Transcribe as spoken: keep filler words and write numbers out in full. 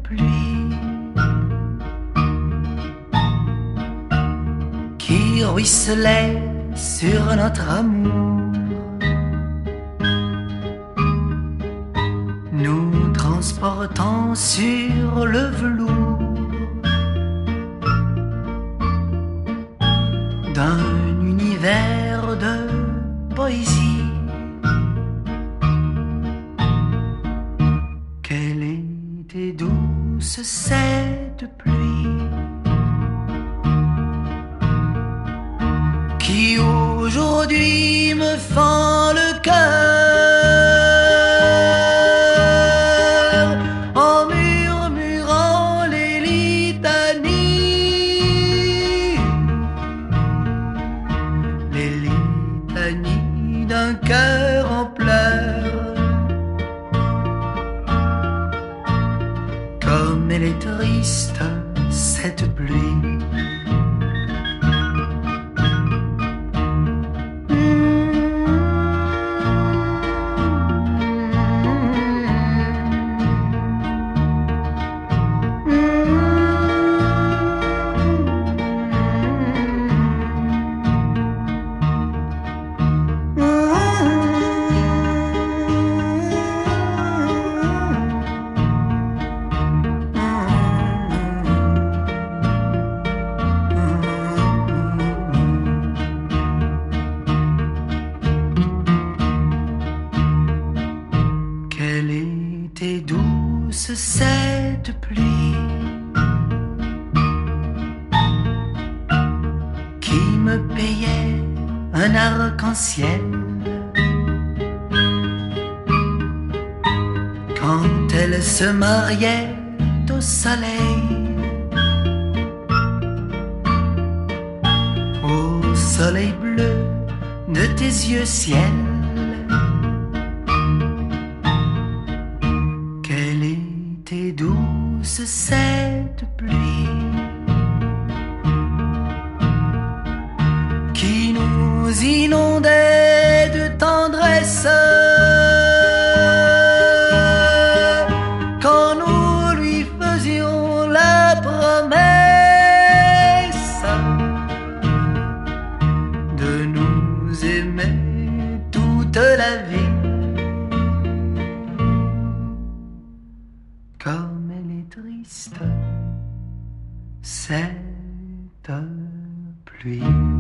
pluie qui ruisselait sur notre amour, nous transportant sur le velours d'un univers de poésie. Quelle était douce cette pluie qui aujourd'hui me fend le cœur en murmurant les litanies, les litanies d'un cœur en pleurs. Comme elle est triste cette pluie. Quelle était douce cette pluie qui me payait un arc-en-ciel quand elle se mariait au soleil, au soleil bleu de tes yeux ciel. Quelle était douce cette pluie qui nous inondait de tendresse quand nous lui faisions la promesse de nous aimer toute la vie. Comme elle est triste, cette pluie.